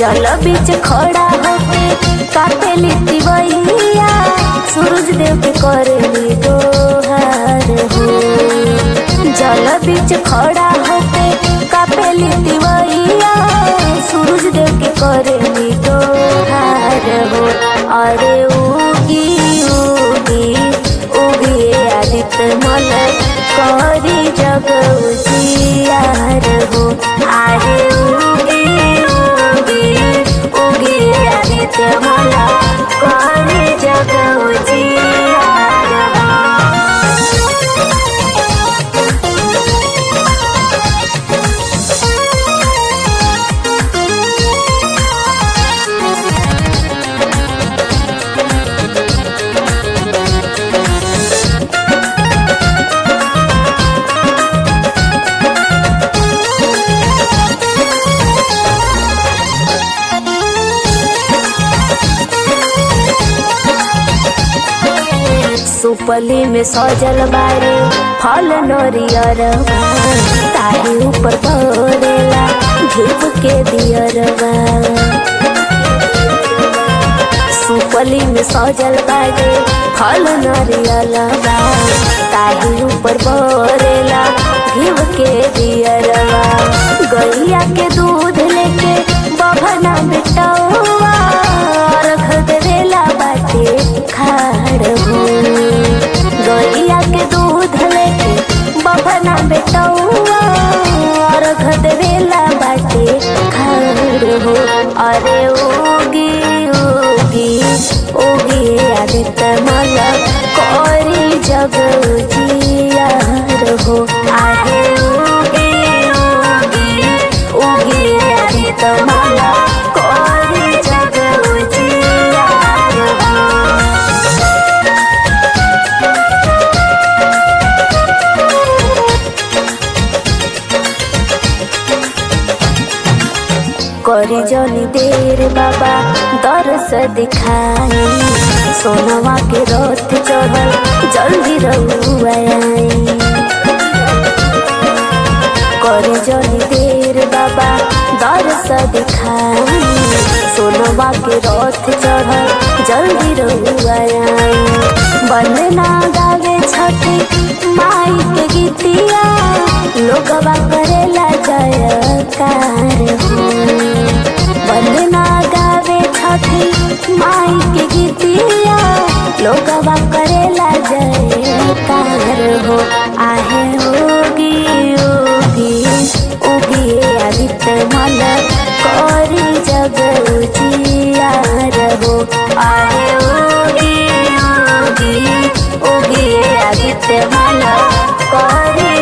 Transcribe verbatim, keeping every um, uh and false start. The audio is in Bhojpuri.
जल बीच खड़ा होके कापेली तिवैया सूरज देव के करेली दोहार हो। जल बीच खड़ा होके कापेली तिवैया सूरज देव के करेली दोहार हो। अरे उगी उगी उगी आदित्य मल करी जग उजियार हो। अरे उगी उगी उगी आदित्य मल करी जग उजियार हो। सुपली में सजल बारे फल नरियरवा ताही ऊपर पड़ेला धूप के दियरवा। सुपली में सजल बारे फल नरियरवा ताही ऊपर पड़ेला धूप के दियरवा। गैया के दूध लेके बभना बेटौआ रख देवेला बाटे खाड़ हो। गैया के दूध लेके बभना बेटौआ रख देवेला बाटे खाड़ हो। अरे उगी उगी उगी आदित्य मल करी जग उजियार हो। अरे उगी उगी उगी आदित्य मल करी जग उजियार हो। करी जनी देर बाबा दरस दिखाई सोनवा के रथ चढ़ल जल्दी रहुआ आई। करी जनी देर बाबा दरस दिखाई सोनवा के रथ चढ़ल जल्दी रहुआ आई। वंदना गावे छठी माई के गीतिया लोगवा करेला जयकार हो। वंदना गावे छठी माई के गीतिया लोगवा करेला जयकार हो। आहे उगी उगी उगी आदित्य मल करी जग उजियार हो। आहे उगी उगी उगी आदित्य मल करी